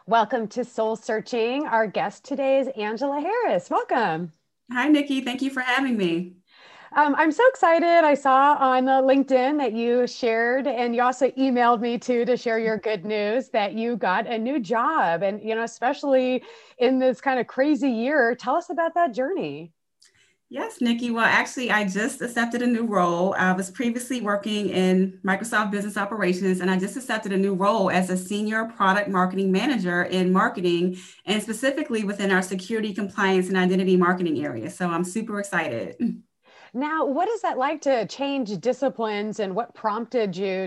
Welcome to Soul Searching. Our guest today is Angela Harris. Welcome. Hi, Nikki. Thank you for having me. I'm so excited. I saw on LinkedIn that you shared, and you also emailed me too to share your good news that you got a new job. And, especially in this kind of crazy year, tell us about that journey. Yes, Nikki. Well, actually, I just accepted a new role. I was previously working in Microsoft Business Operations, and I just accepted a new role as a senior product marketing manager in marketing, and specifically within our security, compliance, and identity marketing area. So I'm super excited. Now, what is that like to change disciplines, and what prompted you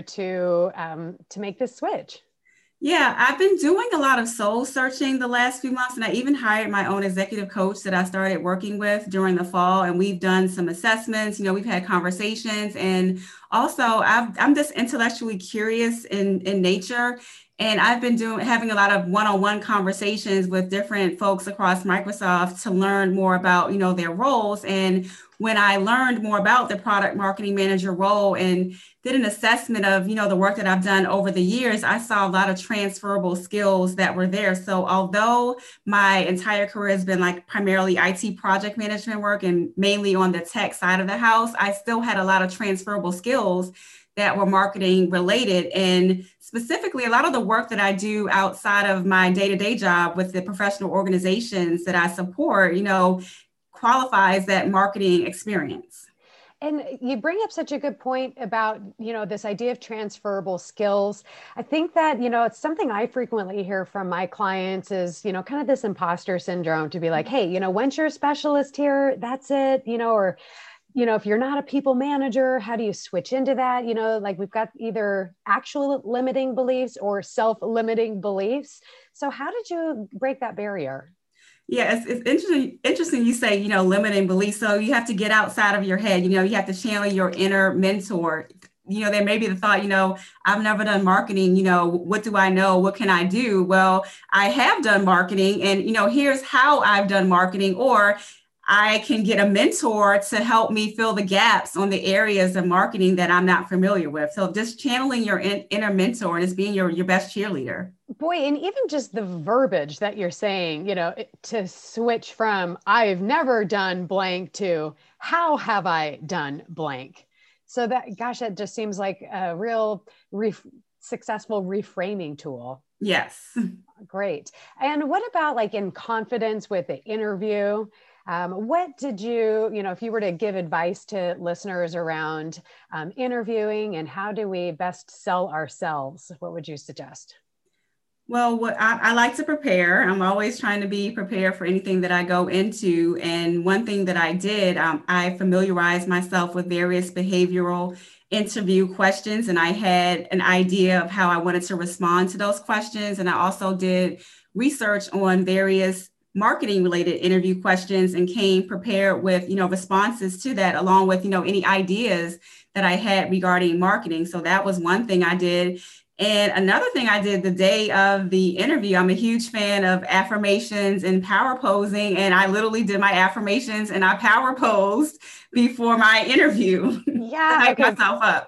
to make this switch? Yeah, I've been doing a lot of soul searching the last few months, and I even hired my own executive coach that I started working with during the fall. And we've done some assessments, we've had conversations, and also I'm just intellectually curious in nature. And I've been having a lot of one-on-one conversations with different folks across Microsoft to learn more about, their roles. And when I learned more about the product marketing manager role and did an assessment of, the work that I've done over the years, I saw a lot of transferable skills that were there. So although my entire career has been like primarily IT project management work and mainly on the tech side of the house, I still had a lot of transferable skills that were marketing related. And specifically, a lot of the work that I do outside of my day-to-day job with the professional organizations that I support, qualifies that marketing experience. And you bring up such a good point about, this idea of transferable skills. I think that, it's something I frequently hear from my clients is, kind of this imposter syndrome to be like, hey, once you're a specialist here, that's it, or, if you're not a people manager, how do you switch into that? Like we've got either actual limiting beliefs or self-limiting beliefs. So how did you break that barrier? Yeah, it's interesting you say, limiting beliefs. So you have to get outside of your head, you have to channel your inner mentor. There may be the thought, I've never done marketing, what do I know? What can I do? Well, I have done marketing and, here's how I've done marketing, or I can get a mentor to help me fill the gaps on the areas of marketing that I'm not familiar with. So just channeling your inner mentor and just being your best cheerleader. Boy, and even just the verbiage that you're saying, to switch from I've never done blank to how have I done blank? So that, gosh, that just seems like a real successful reframing tool. Yes. Great. And what about like in confidence with the interview? What did if you were to give advice to listeners around interviewing and how do we best sell ourselves, what would you suggest? Well, what I like to prepare. I'm always trying to be prepared for anything that I go into. And one thing that I did, I familiarized myself with various behavioral interview questions, and I had an idea of how I wanted to respond to those questions. And I also did research on various marketing related interview questions and came prepared with, responses to that, along with, any ideas that I had regarding marketing. So that was one thing I did. And another thing I did the day of the interview, I'm a huge fan of affirmations and power posing. And I literally did my affirmations and I power posed before my interview to Yeah. hype Okay. myself up.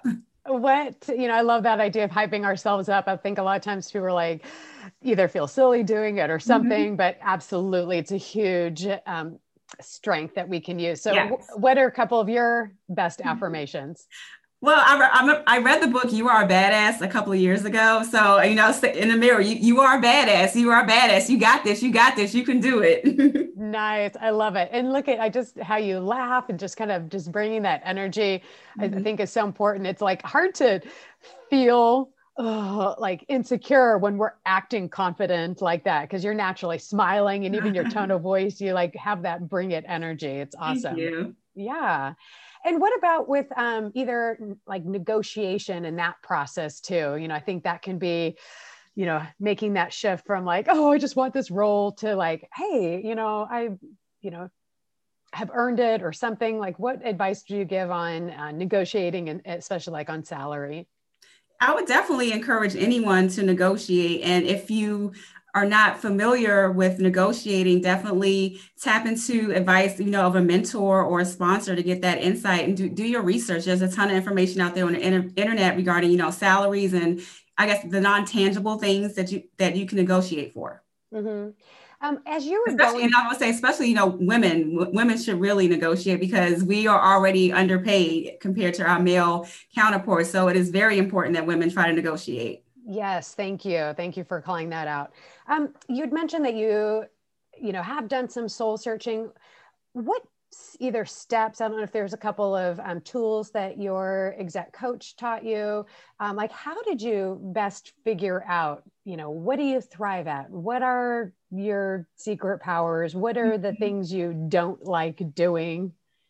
I love that idea of hyping ourselves up. I think a lot of times people are like either feel silly doing it or Mhm. something, but absolutely, it's a huge strength that we can use. So, Yes. what are a couple of your best affirmations? Well, I read the book You Are a Badass a couple of years ago. So, in the mirror, you are a badass. You are a badass. You got this. You got this. You can do it. Nice. I love it. And look at I just how you laugh and just kind of just bringing that energy, I Mhm. think is so important. It's like hard to feel like insecure when we're acting confident like that because you're naturally smiling and even your tone of voice, you like have that bring it energy. It's Thank awesome. you. Yeah. And what about with either like negotiation and that process too? I think that can be making that shift from like, oh, I just want this role to like, hey, you know, have earned it or something. Like, what advice do you give on negotiating and especially like on salary? I would definitely encourage anyone to negotiate. And if you are not familiar with negotiating, definitely tap into advice, of a mentor or a sponsor to get that insight and do your research. There's a ton of information out there on the internet regarding, salaries and I guess the non-tangible things that you can negotiate for. Mm-hmm. As you were Especially, going, and I would say, especially, women should really negotiate because we are already underpaid compared to our male counterparts. So it is very important that women try to negotiate. yes, thank you. Thank you for calling that out. You'd mentioned that have done some soul searching. What either steps, I don't know if there's a couple of tools that your exec coach taught you, like how did you best figure out, what do you thrive at? What are your secret powers? What are the things you don't like doing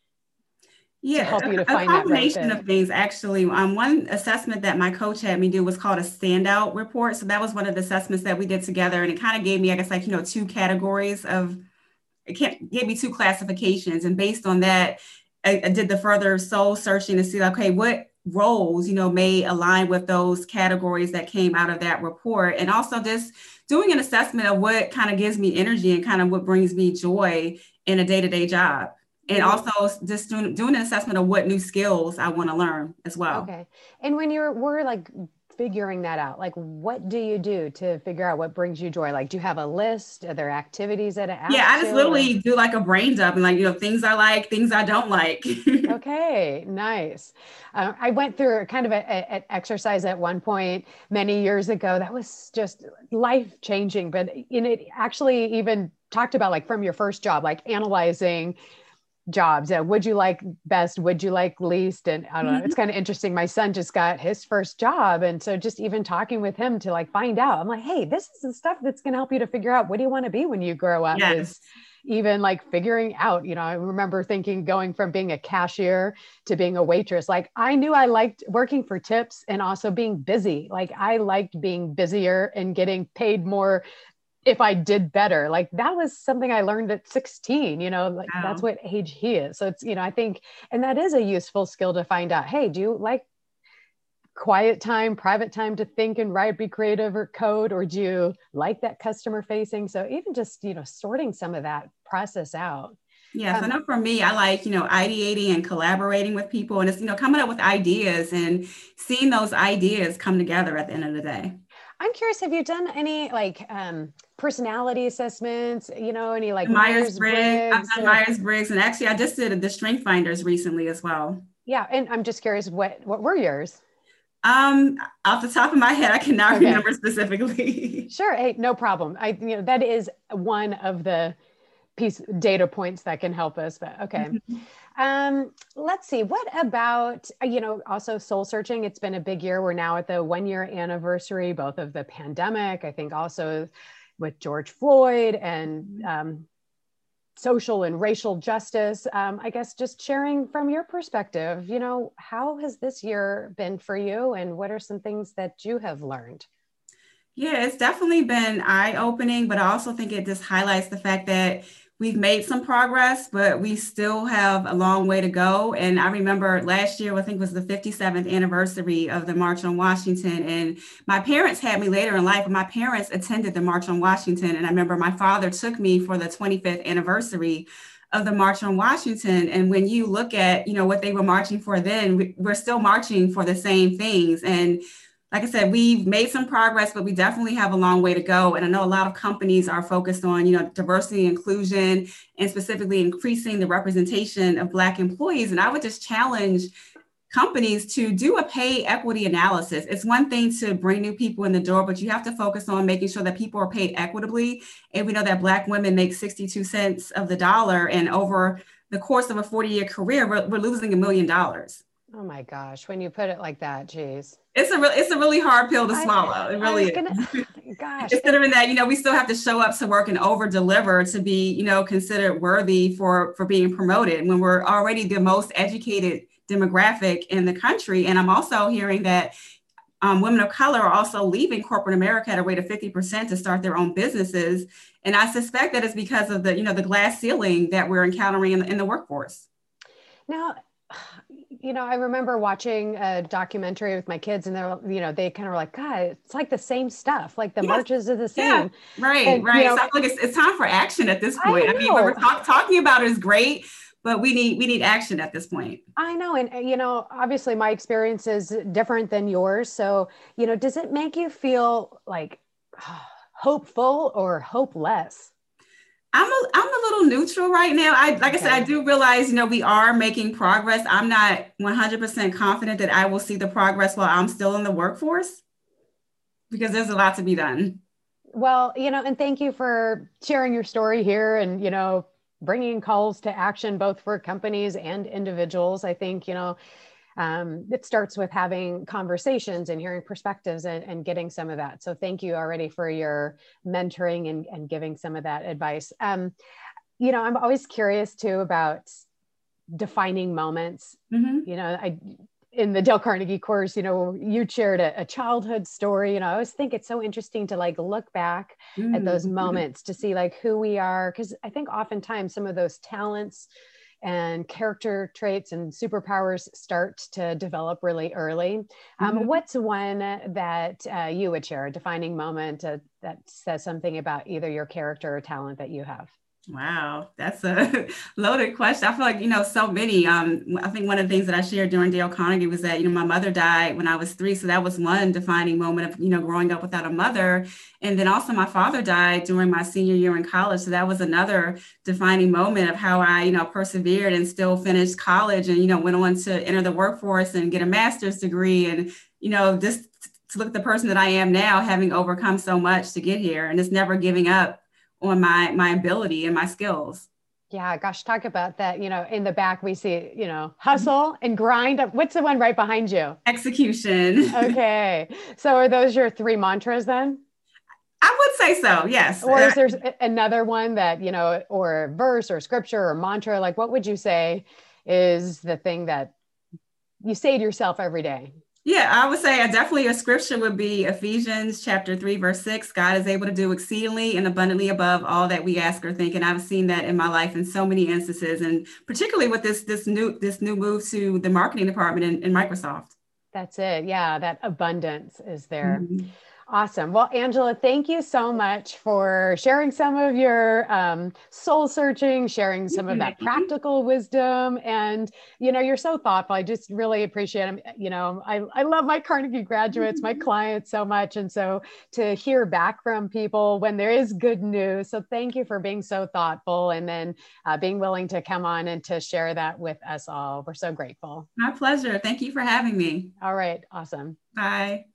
to Yeah, help you to a find that right combination fit? of things actually. One assessment that my coach had me do was called a standout report. So that was one of the assessments that we did together, and it kind of gave me, I guess, like two categories of gave me two classifications, and based on that, I did the further soul searching to see, okay, what roles may align with those categories that came out of that report, and also just doing an assessment of what kind of gives me energy and kind of what brings me joy in a day-to-day job. And also just doing an assessment of what new skills I want to learn as well. Okay. And when we're like figuring that out, like what do you do to figure out what brings you joy? Like, do you have a list? Are there activities that it Yeah, asks I just you or? literally do like a brain dump and like, things I like, things I don't like. Okay, nice. I went through kind of an exercise at one point many years ago that was just life changing, but it actually even talked about like from your first job, like analyzing jobs. Would you like best? Would you like least? And I don't know. It's kind of interesting. My son just got his first job. And so just even talking with him to like find out, I'm like, hey, this is the stuff that's going to help you to figure out what do you want to be when you grow up Yes. is even like figuring out, I remember thinking going from being a cashier to being a waitress, like I knew I liked working for tips and also being busy. Like I liked being busier and getting paid more if I did better. Like that was something I learned at 16, like that's Wow. what age he is. So it's, I think, and that is a useful skill to find out, hey, do you like quiet time, private time to think and write, be creative or code, or do you like that customer facing? So even just, sorting some of that process out. Yes, I know for me, I like, ideating and collaborating with people and it's, coming up with ideas and seeing those ideas come together at the end of the day. I'm curious, have you done any like personality assessments, any like Myers-Briggs, I've Myers-Briggs done or? Myers-Briggs, and actually I just did the Strength Finders recently as well. Yeah. And I'm just curious, what were yours? Off the top of my head, I cannot Okay. remember specifically. Sure. Hey, no problem. That is one of the data points that can help us, but okay. Let's see. What about, also soul searching? It's been a big year. We're now at the 1 year anniversary, both of the pandemic, I think also with George Floyd and social and racial justice. I guess just sharing from your perspective, how has this year been for you and what are some things that you have learned? Yeah, it's definitely been eye-opening, but I also think it just highlights the fact that we've made some progress, but we still have a long way to go. And I remember last year, I think was the 57th anniversary of the March on Washington. And my parents had me later in life, and my parents attended the March on Washington. And I remember my father took me for the 25th anniversary of the March on Washington. And when you look at, what they were marching for then, we're still marching for the same things. And like I said, we've made some progress, but we definitely have a long way to go. And I know a lot of companies are focused on, diversity, inclusion, and specifically increasing the representation of Black employees. And I would just challenge companies to do a pay equity analysis. It's one thing to bring new people in the door, but you have to focus on making sure that people are paid equitably. And we know that Black women make 62 cents of the dollar. And over the course of a 40-year career, we're losing $1 million. Oh my gosh, when you put it like that, geez. It's a really hard pill to I swallow. It I really was is. gonna, gosh, Considering that, we still have to show up to work and over deliver to be, considered worthy for being promoted when we're already the most educated demographic in the country. And I'm also hearing that women of color are also leaving corporate America at a rate of 50% to start their own businesses. And I suspect that it's because of the glass ceiling that we're encountering in the workforce. now, I remember watching a documentary with my kids and they kind of were like, God, it's like the same stuff. Like the Yes. marches are the Yeah, same. right. And, So I feel like it's time for action at this point. I I mean, what we're know, talking about is great, but we need action at this point. I know. And, obviously my experience is different than yours. So, does it make you feel like hopeful or hopeless? I'm a little neutral right now. Like I said, I Okay. do realize, we are making progress. I'm not 100% confident that I will see the progress while I'm still in the workforce because there's a lot to be done. Well, and thank you for sharing your story here and, bringing calls to action both for companies and individuals. I think, it starts with having conversations and hearing perspectives and getting some of that. So thank you already for your mentoring and giving some of that advice. I'm always curious too about defining moments. Mm-hmm. In the Dale Carnegie course, you shared a childhood story. I always think it's so interesting to like look back at those Mm-hmm. moments to see like who we are. Cause I think oftentimes some of those talents and character traits and superpowers start to develop really early. Mm-hmm. What's one that you would share, a defining moment that says something about either your character or talent that you have? Wow, that's a loaded question. I feel like, so many. I think one of the things that I shared during Dale Carnegie was that, my mother died when I was 3. So that was one defining moment of, growing up without a mother. And then also my father died during my senior year in college. So that was another defining moment of how I, persevered and still finished college and, went on to enter the workforce and get a master's degree. And, just to look at the person that I am now, having overcome so much to get here and just never giving up on my ability and my skills. Yeah, gosh, talk about that. In the back, we see, hustle and grind. What's the one right behind you? Execution. Okay. So are those your 3 mantras then? I would say so, yes. Or is there another one that, or verse or scripture or mantra? Like, what would you say is the thing that you say to yourself every day? Yeah, I would say definitely a scripture would be Ephesians chapter 3, verse 6. God is able to do exceedingly and abundantly above all that we ask or think. And I've seen that in my life in so many instances, and particularly with this new move to the marketing department in Microsoft. That's it. Yeah, that abundance is there. Mhm. Awesome. Well, Angela, thank you so much for sharing some of your soul searching, sharing some of that practical wisdom. And, you're so thoughtful. I just really appreciate it. I love my Carnegie graduates, my clients so much. And so to hear back from people when there is good news. So thank you for being so thoughtful and then being willing to come on and to share that with us all. We're so grateful. My pleasure. Thank you for having me. All right. Awesome. Bye.